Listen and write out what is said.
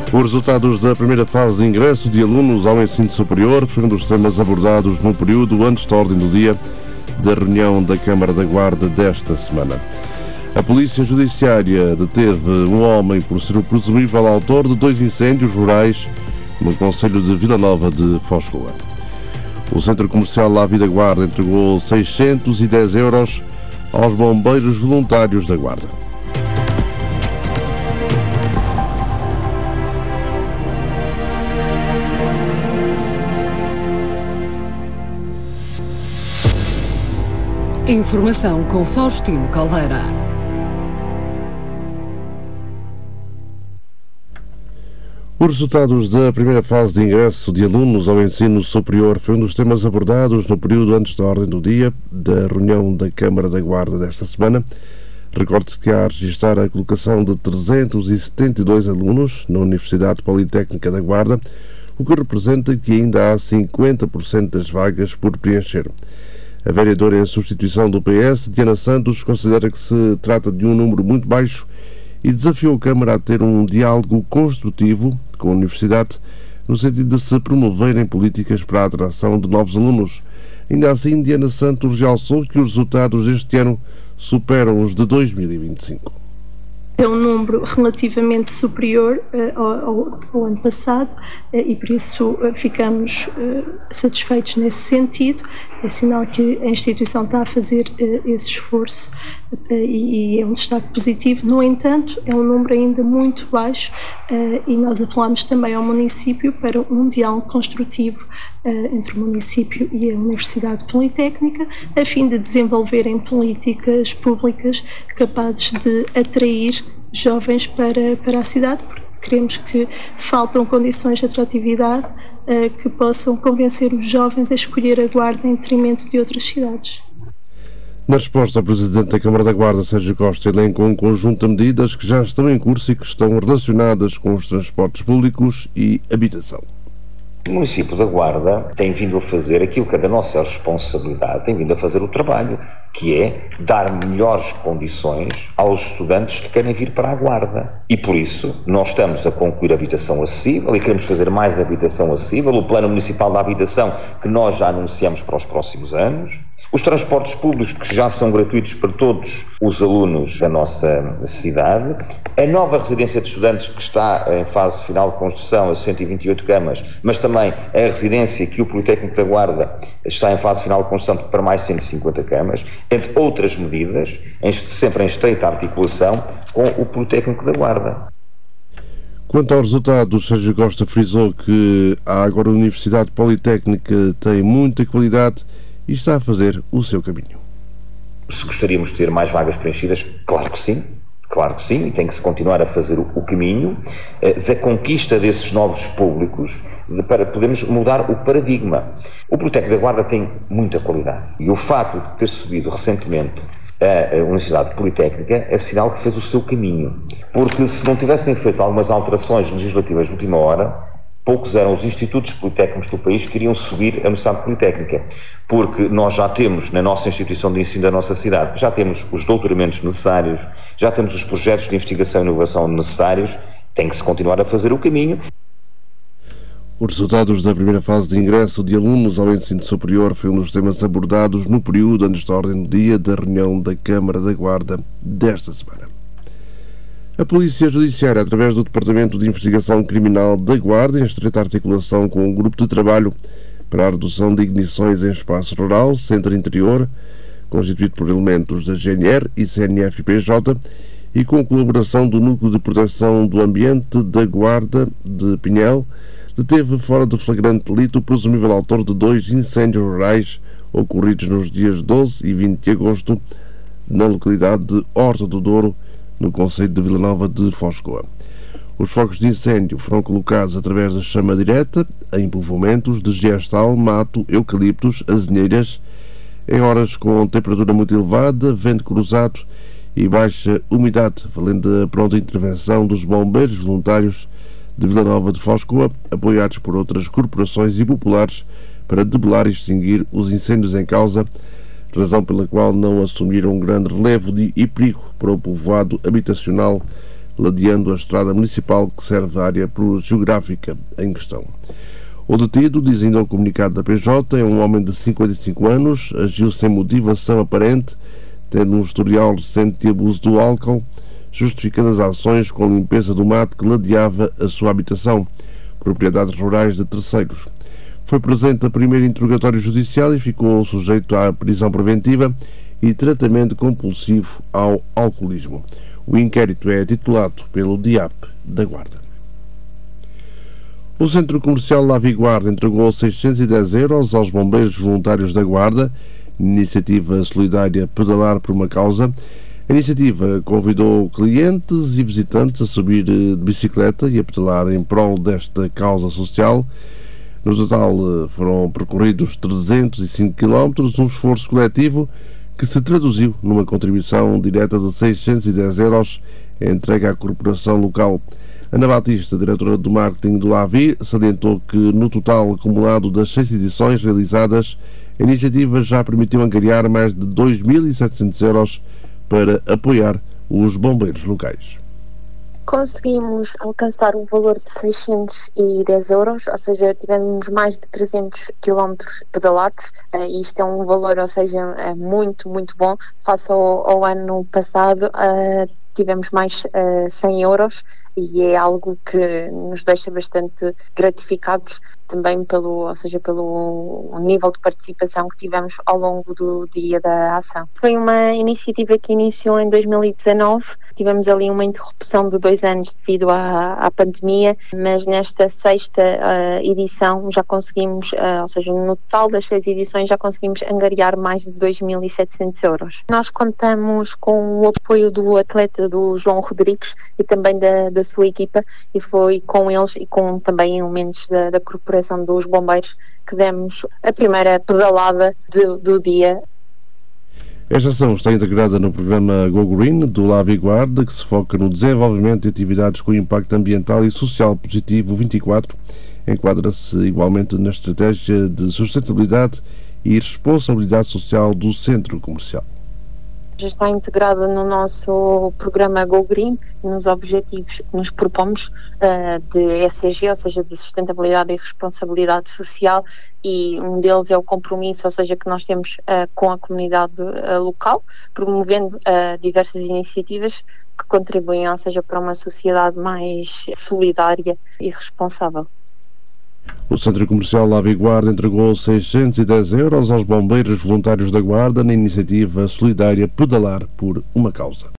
Os resultados da primeira fase de ingresso de alunos ao ensino superior foi um dos temas abordados no período antes da ordem do dia da reunião da Câmara da Guarda desta semana. A Polícia Judiciária deteve um homem por ser o presumível autor de 2 incêndios rurais no concelho de Vila Nova de Foscoa. O Centro Comercial La Vida Guarda entregou 610 euros aos bombeiros voluntários da Guarda. Informação com Faustino Caldeira. Os resultados da primeira fase de ingresso de alunos ao ensino superior foi um dos temas abordados no período antes da ordem do dia da reunião da Câmara da Guarda desta semana. Recorde-se que há a registrar a colocação de 372 alunos na Universidade Politécnica da Guarda, o que representa que ainda há 50% das vagas por preencher. A vereadora em substituição do PS, Diana Santos, considera que se trata de um número muito baixo e desafiou a Câmara a ter um diálogo construtivo com a Universidade no sentido de se promoverem políticas para a atração de novos alunos. Ainda assim, Diana Santos realçou que os resultados deste ano superam os de 2025. É um número relativamente superior ao ano passado e por isso ficamos satisfeitos nesse sentido. É sinal que a instituição está a fazer esse esforço e é um destaque positivo. No entanto, é um número ainda muito baixo e nós apelamos também ao município para um diálogo construtivo entre o município e a Universidade Politécnica, a fim de desenvolverem políticas públicas capazes de atrair jovens para a cidade, porque queremos que faltam condições de atratividade que possam convencer os jovens a escolher a Guarda em detrimento de outras cidades. Na resposta, o Presidente da Câmara da Guarda, Sérgio Costa, elencou um conjunto de medidas que já estão em curso e que estão relacionadas com os transportes públicos e habitação. O município da Guarda tem vindo a fazer aquilo que é da nossa responsabilidade, tem vindo a fazer o trabalho, que é dar melhores condições aos estudantes que querem vir para a Guarda. E por isso nós estamos a concluir a habitação acessível e queremos fazer mais habitação acessível, o Plano Municipal da Habitação que nós já anunciamos para os próximos anos, os transportes públicos que já são gratuitos para todos os alunos da nossa cidade, a nova residência de estudantes que está em fase final de construção, a 128 camas, mas também a residência que o Politécnico da Guarda está em fase final de construção para mais 150 camas, entre outras medidas, sempre em estreita articulação com o Politécnico da Guarda. Quanto aos resultados, Sérgio Costa frisou que a agora Universidade Politécnica tem muita qualidade e está a fazer o seu caminho. Se gostaríamos de ter mais vagas preenchidas, claro que sim, e tem que se continuar a fazer o caminho da conquista desses novos públicos para podermos mudar o paradigma. O Politécnico da Guarda tem muita qualidade e o facto de ter subido recentemente a Universidade Politécnica é sinal que fez o seu caminho, porque se não tivessem feito algumas alterações legislativas de última hora, poucos eram os institutos politécnicos do país que iriam subir a Universidade Politécnica, porque nós já temos na nossa instituição de ensino da nossa cidade, já temos os doutoramentos necessários, já temos os projetos de investigação e inovação necessários, tem que se continuar a fazer o caminho. Os resultados da primeira fase de ingresso de alunos ao ensino superior foi um dos temas abordados no período antes da ordem do dia da reunião da Câmara da Guarda desta semana. A Polícia Judiciária, através do Departamento de Investigação Criminal da Guarda, em estreita articulação com um grupo de trabalho para a redução de ignições em espaço rural, centro interior, constituído por elementos da GNR e CNF-PJ, e com colaboração do Núcleo de Proteção do Ambiente da Guarda de Pinhel, deteve fora de flagrante delito o presumível autor de 2 incêndios rurais ocorridos nos dias 12 e 20 de agosto na localidade de Horta do Douro, no concelho de Vila Nova de Foscoa. Os focos de incêndio foram colocados através da chama direta em povoamentos de gestal, mato, eucaliptos, azinheiras, em horas com temperatura muito elevada, vento cruzado e baixa umidade, valendo a pronta intervenção dos bombeiros voluntários de Vila Nova de Foscoa, apoiados por outras corporações e populares para debelar e extinguir os incêndios em causa, razão pela qual não assumiram um grande relevo e perigo para o povoado habitacional ladeando a estrada municipal que serve a área geográfica em questão. O detido, diz ainda o comunicado da PJ, é um homem de 55 anos, agiu sem motivação aparente, tendo um historial recente de abuso do álcool, justificando as ações com a limpeza do mato que ladeava a sua habitação, propriedades rurais de terceiros. Foi presente a primeiro interrogatório judicial e ficou sujeito à prisão preventiva e tratamento compulsivo ao alcoolismo. O inquérito é titulado pelo DIAP da Guarda. O Centro Comercial Lavi Guarda entregou 610 euros aos bombeiros voluntários da Guarda, iniciativa solidária Pedalar por uma Causa. A iniciativa convidou clientes e visitantes a subir de bicicleta e a pedalar em prol desta causa social. No total foram percorridos 305 km, um esforço coletivo que se traduziu numa contribuição direta de 610 euros entregue à corporação local. Ana Batista, diretora do marketing do Lavi, salientou que no total acumulado das 6 edições realizadas, a iniciativa já permitiu angariar mais de 2.700 euros para apoiar os bombeiros locais. Conseguimos alcançar um valor de 610 euros, ou seja, tivemos mais de 300 km pedalados, e isto é um valor, ou seja, muito, muito bom. Face ao ano passado, tivemos mais 100 euros e é algo que nos deixa bastante gratificados também pelo nível de participação que tivemos ao longo do dia da ação. Foi uma iniciativa que iniciou em 2019, tivemos ali uma interrupção de 2 anos devido à pandemia, mas nesta 6ª edição já conseguimos, ou seja, no total das 6 edições já conseguimos angariar mais de 2.700 euros. Nós contamos com o apoio do atleta do João Rodrigues e também da sua equipa, e foi com eles e com também elementos da Corporação dos Bombeiros que demos a primeira pedalada do dia. Esta ação está integrada no programa Go Green do Lavi Guarda, que se foca no desenvolvimento de atividades com impacto ambiental e social positivo 24. Enquadra-se igualmente na estratégia de sustentabilidade e responsabilidade social do centro comercial. Já está integrada no nosso programa Go Green e nos objetivos que nos propomos de ESG, ou seja, de sustentabilidade e responsabilidade social, e um deles é o compromisso, ou seja, que nós temos com a comunidade local, promovendo diversas iniciativas que contribuem, ou seja, para uma sociedade mais solidária e responsável. O Centro Comercial Lavi Guarda entregou 610 euros aos bombeiros voluntários da Guarda na iniciativa solidária Pedalar por uma Causa.